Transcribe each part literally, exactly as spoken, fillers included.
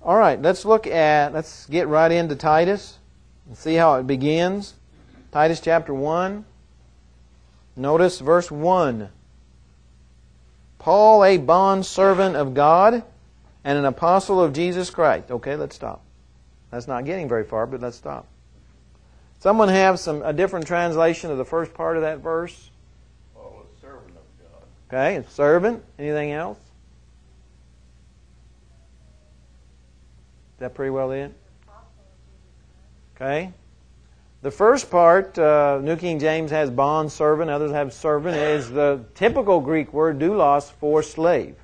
All right, let's look at, let's get right into Titus and see how it begins. Titus chapter one. Notice verse one. Paul, a bondservant of God and an apostle of Jesus Christ. Okay, let's stop. That's not getting very far, but let's stop. Someone have some a different translation of the first part of that verse? Paul, a servant of God. Okay, a servant. Anything else? Is that pretty well it? Okay. The first part, uh, New King James has bond servant, others have servant, is the typical Greek word doulos for slave.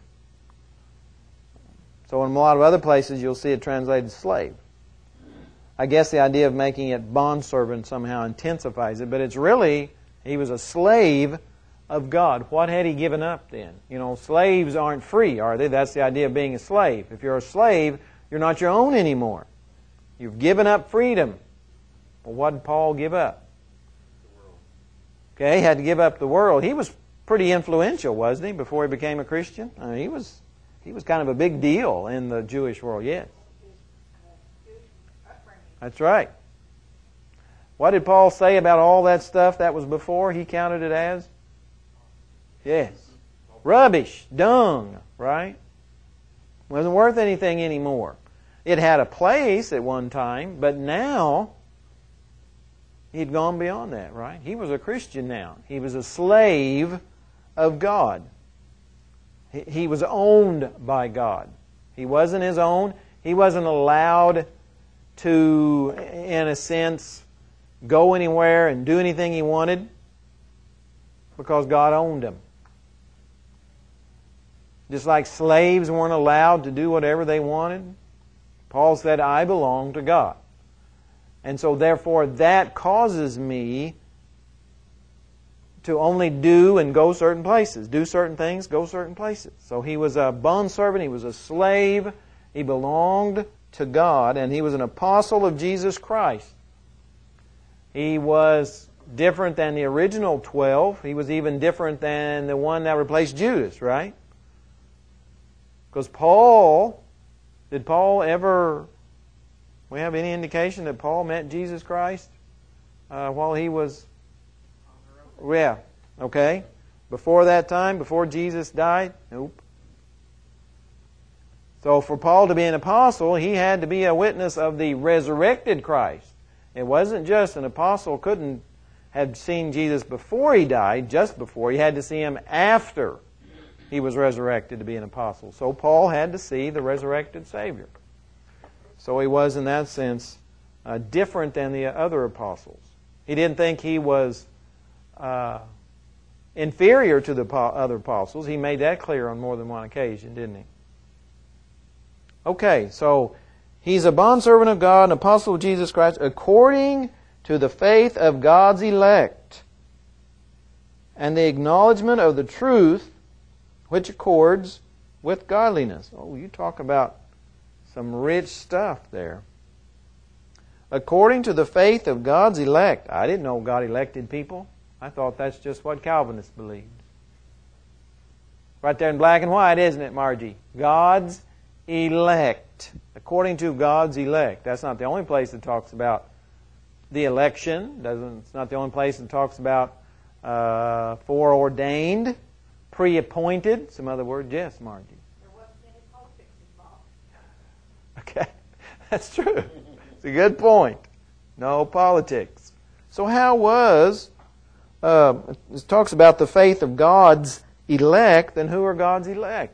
So in a lot of other places you'll see it translated slave. I guess the idea of making it bond servant somehow intensifies it, but it's really, he was a slave of God. What had he given up then? You know, slaves aren't free, are they? That's the idea of being a slave. If you're a slave, you're not your own anymore. You've given up freedom. Well, what did Paul give up? The world. Okay, he had to give up the world. He was pretty influential, wasn't he, before he became a Christian? I mean, he was he was kind of a big deal in the Jewish world, yes. That's right. What did Paul say about all that stuff that was before? He counted it as? Yes. Rubbish, dung, right? Wasn't worth anything anymore. It had a place at one time, but now he'd gone beyond that, right? He was a Christian now. He was a slave of God. He, he was owned by God. He wasn't his own. He wasn't allowed to, in a sense, go anywhere and do anything he wanted because God owned him. Just like slaves weren't allowed to do whatever they wanted, Paul said, I belong to God. And so therefore that causes me to only do and go certain places. Do certain things, go certain places. So he was a bondservant, he was a slave, he belonged to God, and he was an apostle of Jesus Christ. He was different than the original twelve. He was even different than the one that replaced Judas, right? Because Paul, did Paul ever, we have any indication that Paul met Jesus Christ uh, while he was, yeah, okay. Before that time, before Jesus died? Nope. So for Paul to be an apostle, he had to be a witness of the resurrected Christ. It wasn't just an apostle couldn't have seen Jesus before he died, just before. He had to see him after he was resurrected to be an apostle. So Paul had to see the resurrected Savior. So he was, in that sense, uh, different than the other apostles. He didn't think he was uh, inferior to the other apostles. He made that clear on more than one occasion, didn't he? Okay, so he's a bondservant of God, an apostle of Jesus Christ, according to the faith of God's elect and the acknowledgement of the truth which accords with godliness. Oh, you talk about some rich stuff there. According to the faith of God's elect. I didn't know God elected people. I thought that's just what Calvinists believed. Right there in black and white, isn't it, Margie? God's elect. According to God's elect. That's not the only place it talks about the election. Doesn't, it's not the only place it talks about uh, foreordained, pre-appointed. Some other word. Yes, Margie. There wasn't any politics involved. Okay. That's true. It's a good point. No politics. So how was, uh, it talks about the faith of God's elect, then who are God's elect?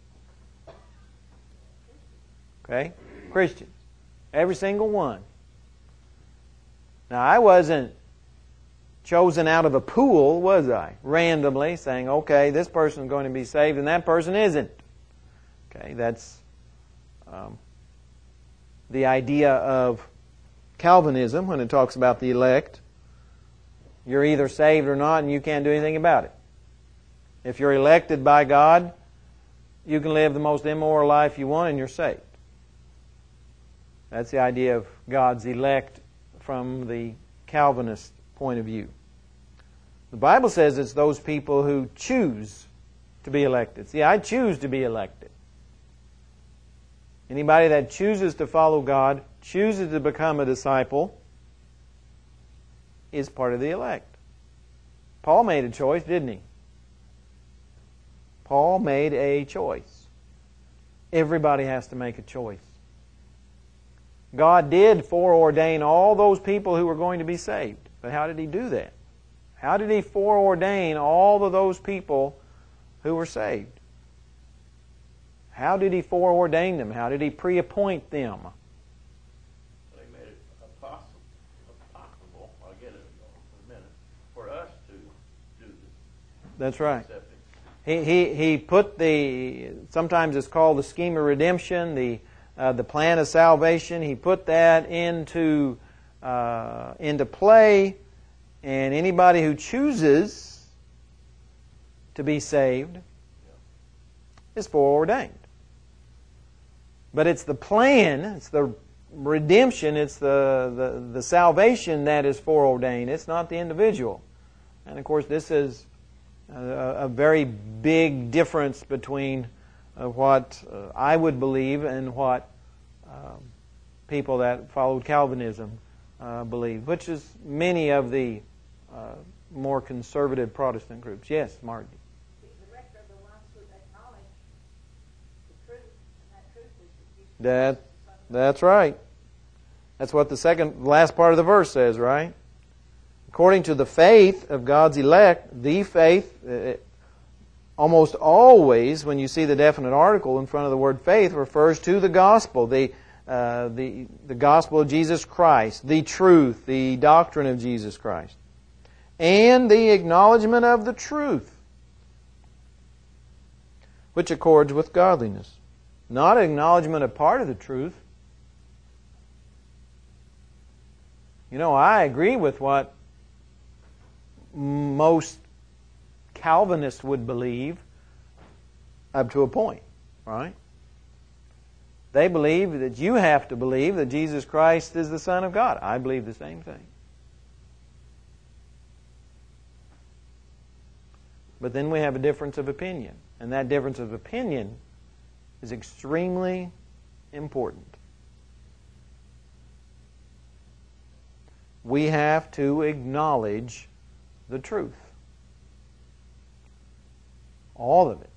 Okay? Christians. Every single one. Now, I wasn't chosen out of a pool, was I? Randomly saying, okay, this person is going to be saved and that person isn't. Okay, that's um, the idea of Calvinism when it talks about the elect. You're either saved or not and you can't do anything about it. If you're elected by God, you can live the most immoral life you want and you're saved. That's the idea of God's elect from the Calvinist point of view. The Bible says it's those people who choose to be elected. See, I choose to be elected. Anybody that chooses to follow God, chooses to become a disciple, is part of the elect. Paul made a choice, didn't he? Paul made a choice. Everybody has to make a choice. God did foreordain all those people who were going to be saved. But how did He do that? How did He foreordain all of those people who were saved? How did He foreordain them? How did He pre-appoint them? They made it possible, possible, I'll get it in a minute, for us to do this. That's right. Accepting. He, he, he put the, sometimes it's called the scheme of redemption, the, uh, the plan of salvation. He put that into, uh, into play, and anybody who chooses to be saved is foreordained. But it's the plan, it's the redemption, it's the, the, the salvation that is foreordained. It's not the individual. And of course, this is a, a very big difference between uh, what uh, I would believe and what um, people that followed Calvinism uh, believe, which is many of the uh, more conservative Protestant groups. Yes, Marty. The rest are the ones who acknowledge the truth, and that truth is that Jesus That, Christ is the Son of God. that's right. That's what the second, last part of the verse says, right? According to the faith of God's elect, the faith, uh, almost always when you see the definite article in front of the word faith, refers to the gospel, the, uh, the, the gospel of Jesus Christ, the truth, the doctrine of Jesus Christ, and the acknowledgement of the truth, which accords with godliness. Not acknowledgement of part of the truth. You know, I agree with what most Calvinists would believe up to a point, right? They believe that you have to believe that Jesus Christ is the Son of God. I believe the same thing. But then we have a difference of opinion. And that difference of opinion is extremely important. We have to acknowledge the truth. All of it.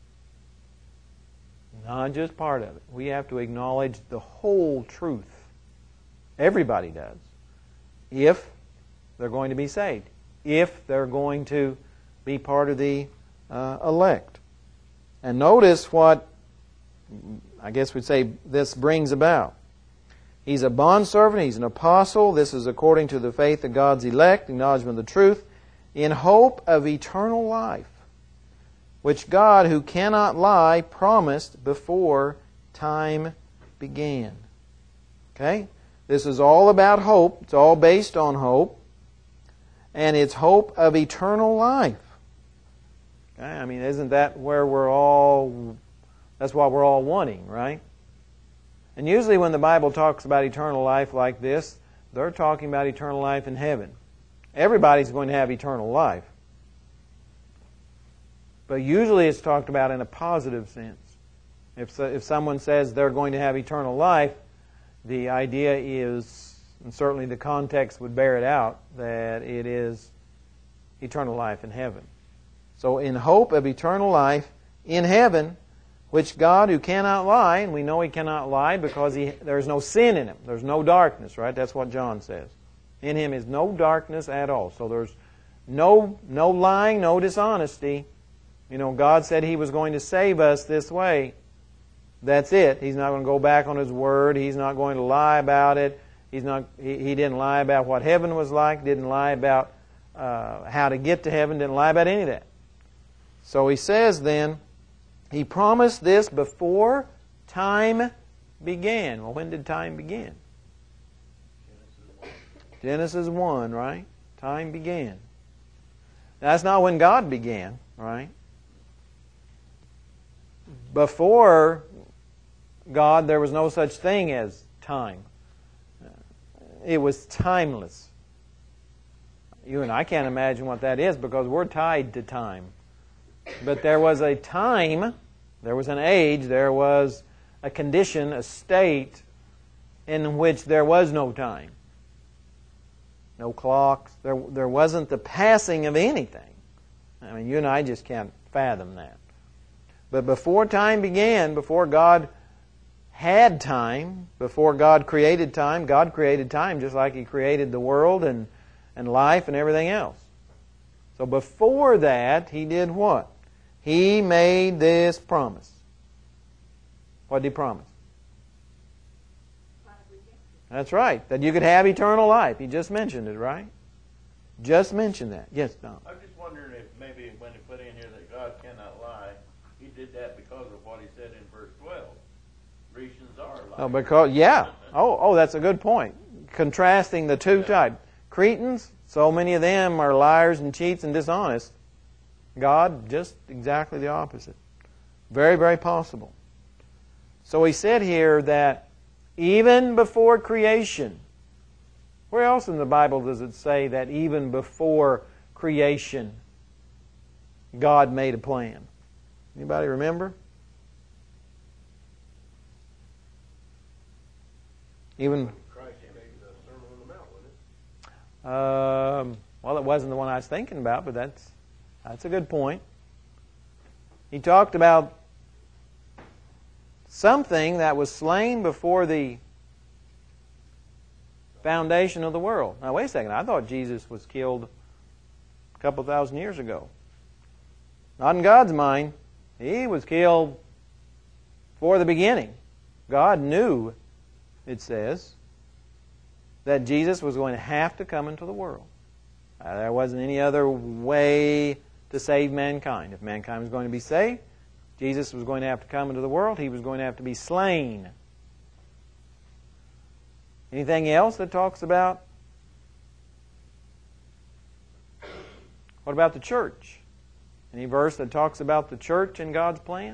Not just part of it. We have to acknowledge the whole truth. Everybody does. If they're going to be saved. If they're going to be part of the uh, elect. And notice what, I guess we'd say, this brings about. He's a bondservant, he's an apostle. This is according to the faith of God's elect, acknowledgement of the truth, in hope of eternal life, which God, who cannot lie, promised before time began. Okay? This is all about hope. It's all based on hope. And it's hope of eternal life. Okay? I mean, isn't that where we're all, that's what we're all wanting, right? And usually when the Bible talks about eternal life like this, they're talking about eternal life in heaven. Everybody's going to have eternal life. But usually it's talked about in a positive sense. If, if someone says they're going to have eternal life, the idea is, and certainly the context would bear it out, that it is eternal life in heaven. So in hope of eternal life in heaven, which God, who cannot lie, and we know He cannot lie because he, there's no sin in Him. There's no darkness, right? That's what John says. In Him is no darkness at all. So there's no, no lying, no dishonesty. You know, God said He was going to save us this way. That's it. He's not going to go back on His word. He's not going to lie about it. He's not. He, he didn't lie about what heaven was like. Didn't lie about uh, how to get to heaven. Didn't lie about any of that. So He says then, He promised this before time began. Well, when did time begin? Genesis one, right? Time began. That's not when God began, right? Before God, there was no such thing as time. It was timeless. You and I can't imagine what that is because we're tied to time. But there was a time, there was an age, there was a condition, a state in which there was no time. No clocks. There, there wasn't the passing of anything. I mean, you and I just can't fathom that. But before time began, before God had time, before God created time, God created time just like He created the world and, and life and everything else. So before that, He did what? He made this promise. What did He promise? That's right. That you could have eternal life. He just mentioned it, right? Just mentioned that. Yes, Don. I'm just wondering if maybe when He put in here that God cannot lie, He did that because of what He said in verse twelve. Grecians are lying. Oh, because, yeah. Oh, oh, that's a good point. Contrasting the two Yeah. types. Cretans, so many of them are liars and cheats and dishonest. God, just exactly the opposite. Very, very possible. So He said here that even before creation, where else in the Bible does it say that even before creation, God made a plan? Anybody remember? Even Christ made the Sermon on the Mount, wasn't it? Um, well, it wasn't the one I was thinking about, but that's that's a good point. He talked about something that was slain before the foundation of the world. Now, wait a second. I thought Jesus was killed a couple thousand years ago. Not in God's mind. He was killed for the beginning. God knew, it says, that Jesus was going to have to come into the world. Uh, there wasn't any other way to save mankind. If mankind was going to be saved, Jesus was going to have to come into the world. He was going to have to be slain. Anything else that talks about? What about the church? Any verse that talks about the church in God's plan?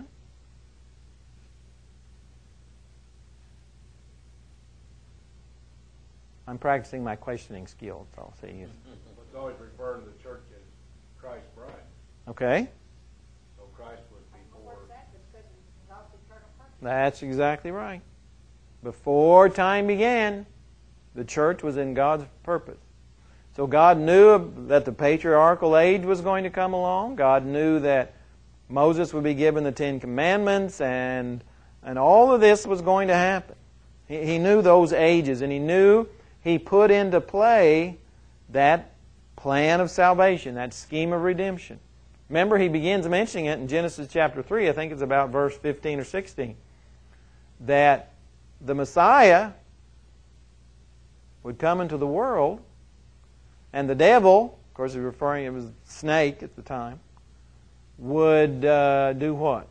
I'm practicing my questioning skills, I'll say. It's always referring to the church as Christ's bride. Okay? So Christ was before. What's that? That's good. God's eternal purpose. That's exactly right. Before time began, the church was in God's purpose. So God knew that the patriarchal age was going to come along. God knew that Moses would be given the Ten Commandments, and and all of this was going to happen. He, he knew those ages, and He knew He put into play that plan of salvation, that scheme of redemption. Remember, He begins mentioning it in Genesis chapter three, I think it's about verse fifteen or sixteen, that the Messiah would come into the world, and the devil, of course he's referring, it was a snake at the time, would uh, do what?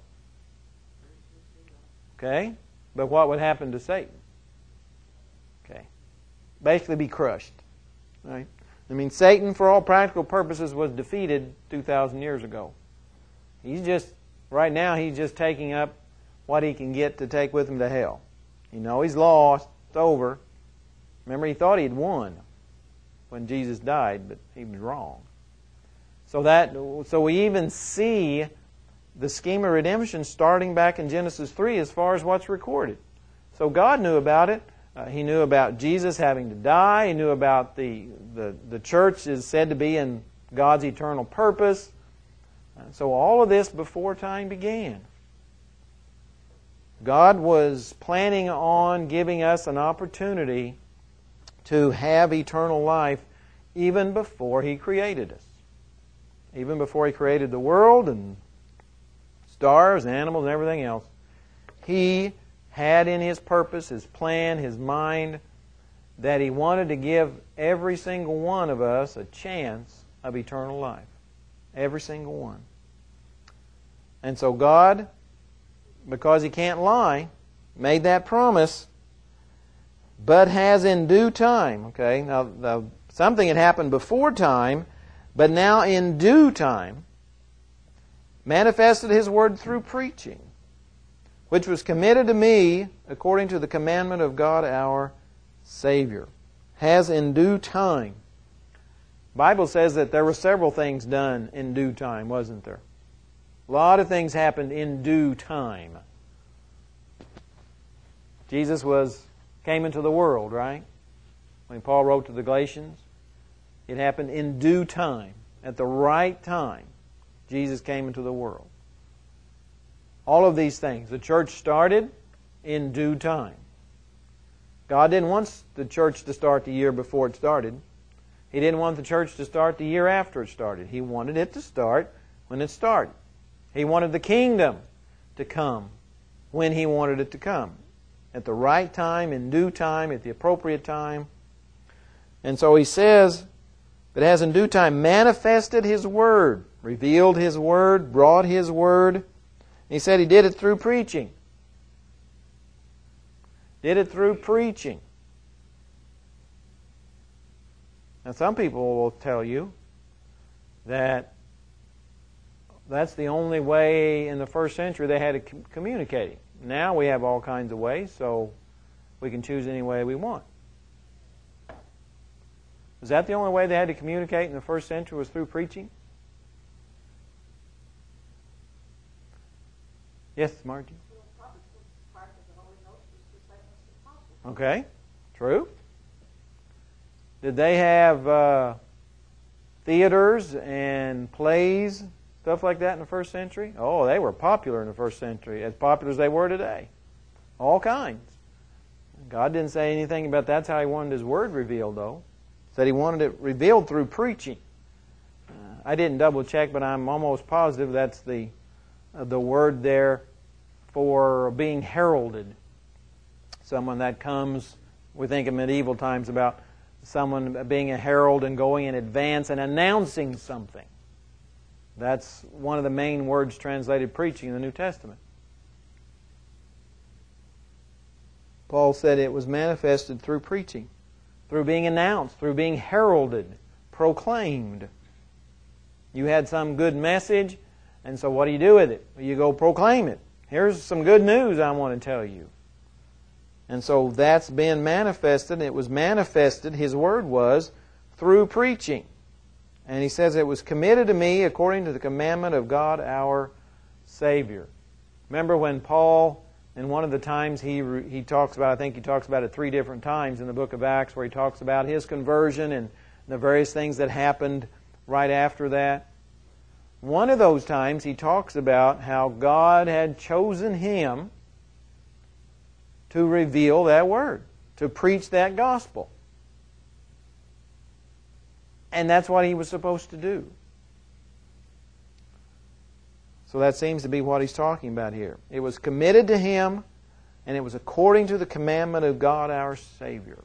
Okay? But what would happen to Satan? Okay. Basically be crushed. Right? I mean, Satan, for all practical purposes, was defeated two thousand years ago. He's just, right now, he's just taking up what he can get to take with him to hell. You know, he's lost. It's over. Remember, he thought he'd won when Jesus died, but he was wrong. So that, so we even see the scheme of redemption starting back in Genesis three as far as what's recorded. So God knew about it. Uh, he knew about Jesus having to die. He knew about the, the, the church is said to be in God's eternal purpose. Uh, so all of this before time began. God was planning on giving us an opportunity to have eternal life even before He created us. Even before He created the world and stars and animals and everything else. He had in His purpose, His plan, His mind, that He wanted to give every single one of us a chance of eternal life. Every single one. And so God, because He can't lie, made that promise, but has in due time, okay, now, now something had happened before time, but now in due time, manifested His word through preaching, which was committed to me according to the commandment of God our Savior. Has in due time. The Bible says that there were several things done in due time, wasn't there? A lot of things happened in due time. Jesus was came into the world, right? When Paul wrote to the Galatians, it happened in due time. At the right time, Jesus came into the world. All of these things. The church started in due time. God didn't want the church to start the year before it started. He didn't want the church to start the year after it started. He wanted it to start when it started. He wanted the kingdom to come when He wanted it to come. At the right time, in due time, at the appropriate time. And so He says that has in due time manifested His Word, revealed His Word, brought His Word. He said He did it through preaching. Did it through preaching. Now some people will tell you that that's the only way in the first century they had of communicating. Now we have all kinds of ways, so we can choose any way we want. Is that the only way they had to communicate in the first century was through preaching? Yes, Margie? Okay, true. Did they have uh, theaters and plays, stuff like that in the first century? Oh, they were popular in the first century, as popular as they were today. All kinds. God didn't say anything about that's how He wanted His Word revealed, though. He said He wanted it revealed through preaching. Uh, I didn't double check, but I'm almost positive that's the uh, the word there for being heralded. Someone that comes, we think in medieval times about someone being a herald and going in advance and announcing something. That's one of the main words translated preaching in the New Testament. Paul said it was manifested through preaching, through being announced, through being heralded, proclaimed. You had some good message, and so what do you do with it? You go proclaim it. Here's some good news I want to tell you. And so that's been manifested. It was manifested, His Word was, through preaching. And he says it was committed to me according to the commandment of God our Savior. Remember when Paul, in one of the times he he talks about, I think he talks about it three different times in the book of Acts, where he talks about his conversion and the various things that happened right after that. One of those times he talks about how God had chosen him to reveal that Word, to preach that gospel. And that's what he was supposed to do. So that seems to be what he's talking about here. It was committed to him, and it was according to the commandment of God our Savior.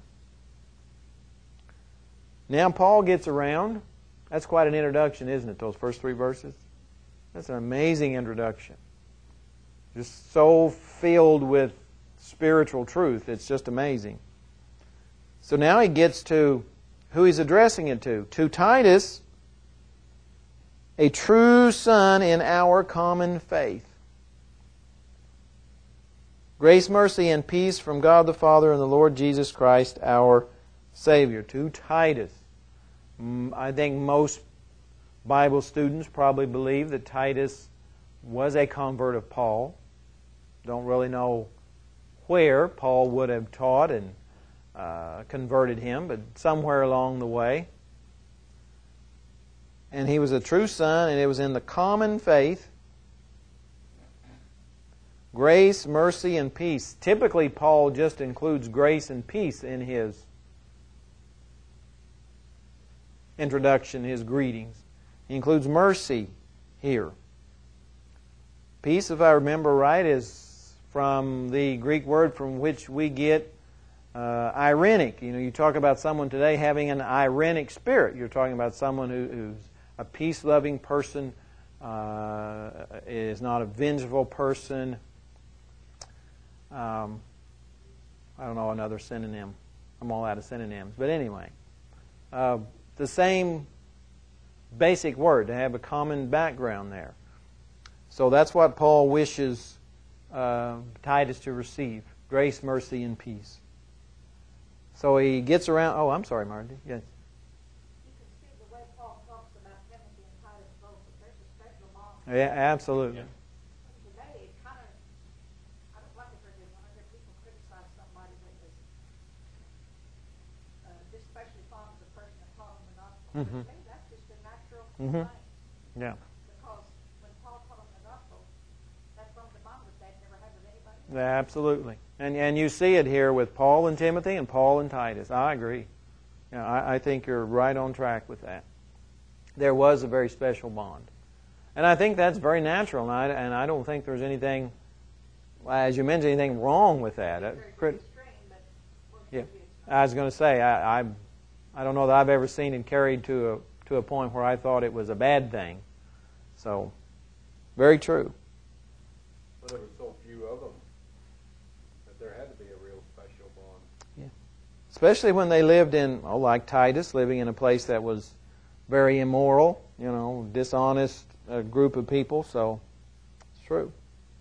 Now Paul gets around. That's quite an introduction, isn't it, those first three verses? That's an amazing introduction. Just so filled with spiritual truth. It's just amazing. So now he gets to who he's addressing it to. To Titus, a true son in our common faith. Grace, mercy, and peace from God the Father and the Lord Jesus Christ, our Savior. To Titus. I think most Bible students probably believe that Titus was a convert of Paul. Don't really know where Paul would have taught and uh, converted him, but somewhere along the way. And he was a true son, and it was in the common faith. Grace, mercy, and peace. Typically, Paul just includes grace and peace in his introduction, his greetings. He includes mercy here. Peace, if I remember right, is from the Greek word from which we get uh, irenic. You know, you talk about someone today having an irenic spirit. You're talking about someone who, who's a peace-loving person, uh, is not a vengeful person. Um, I don't know another synonym. I'm all out of synonyms. But anyway, uh, the same basic word, to have a common background there. So that's what Paul wishes uh, Titus to receive. Grace, mercy, and peace. So he gets around... Oh, I'm sorry, Margie. Yes. Yeah, absolutely. Today, it kind of, I don't like it very good when I hear people criticize Mm-hmm. I think that's just a natural Mhm. thing. Yeah. Because when Paul taught them the gospel, that's one of the bonds that they'd never had with anybody. Absolutely. And and you see it here with Paul and Timothy and Paul and Titus. I agree. Yeah, I, I think you're right on track with that. There was a very special bond. And I think that's very natural, and I, and I don't think there's anything, as you mentioned, anything wrong with that. Uh, crit- Extreme, but we'll yeah, give you I was going to say, I, I I don't know that I've ever seen it carried to a to a point where I thought it was a bad thing. So, very true. But there were so few of them that there had to be a real special bond. Yeah. Especially when they lived in, oh, like Titus, living in a place that was very immoral, you know, dishonest uh, group of people. So, it's true.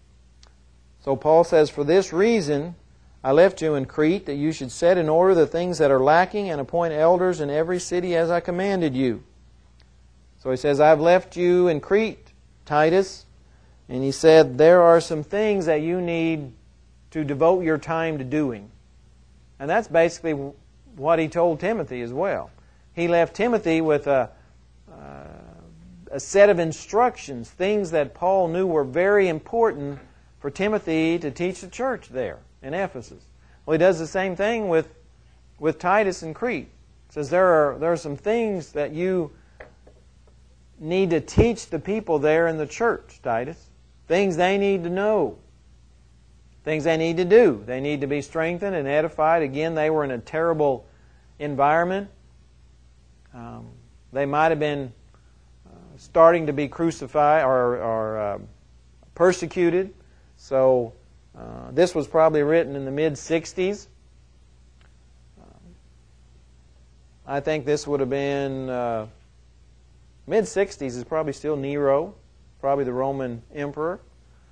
So Paul says, for this reason I left you in Crete, that you should set in order the things that are lacking and appoint elders in every city as I commanded you. So he says, I've left you in Crete, Titus. And he said, there are some things that you need to devote your time to doing. And that's basically what he told Timothy as well. He left Timothy with a, uh, a set of instructions, things that Paul knew were very important for Timothy to teach the church there in Ephesus. Well, he does the same thing with, with Titus in Crete. He says there are, there are some things that you need to teach the people there in the church, Titus. Things they need to know. Things they need to do. They need to be strengthened and edified. Again, they were in a terrible environment. Um, they might have been uh, starting to be crucified or, or uh, persecuted. So uh, this was probably written in the mid sixties. Um, I think this would have been uh, mid sixties is probably still Nero, probably the Roman emperor.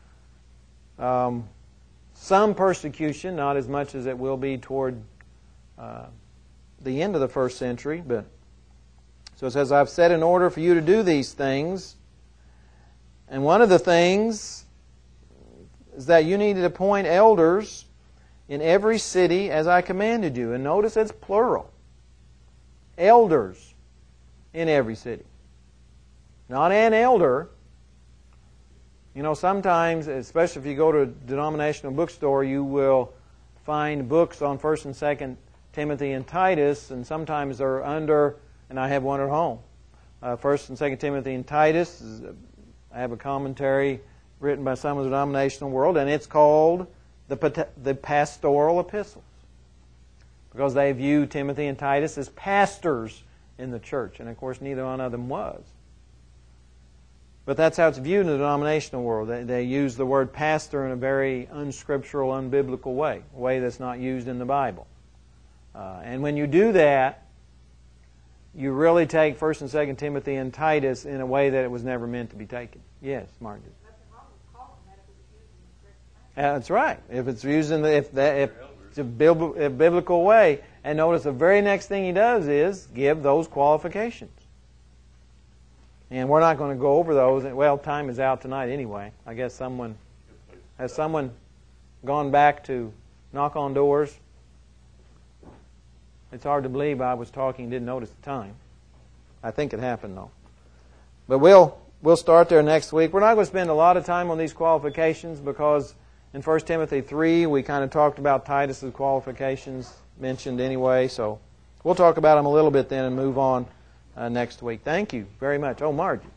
Um, some persecution, not as much as it will be toward uh, the end of the first century, but so it says, I've set in order for you to do these things. And one of the things is that you need to appoint elders in every city as I commanded you. And notice it's plural. Elders in every city. Not an elder. You know, sometimes, especially if you go to a denominational bookstore, you will find books on First and Second Timothy and Titus, and sometimes they're under, and I have one at home. Uh, First and Second Timothy and Titus, is, I have a commentary written by some of the denominational world, and it's called the, the Pastoral Epistles, because they view Timothy and Titus as pastors in the church, and of course neither one of them was. But that's how it's viewed in the denominational world. They, they use the word pastor in a very unscriptural, unbiblical way, a way that's not used in the Bible. Uh, and when you do that, you really take First and Second Timothy and Titus in a way that it was never meant to be taken. Yes, Margaret. That's right. If it's used in the, if that if it's a biblical way, and notice the very next thing he does is give those qualifications. And we're not going to go over those. Well, time is out tonight anyway. I guess someone has someone gone back to knock on doors. It's hard to believe I was talking and didn't notice the time. I think it happened though. But we'll we'll start there next week. We're not going to spend a lot of time on these qualifications because in First Timothy three we kind of talked about Titus's qualifications mentioned anyway. So we'll talk about them a little bit then and move on uh, next week. Thank you very much. Oh, Margie.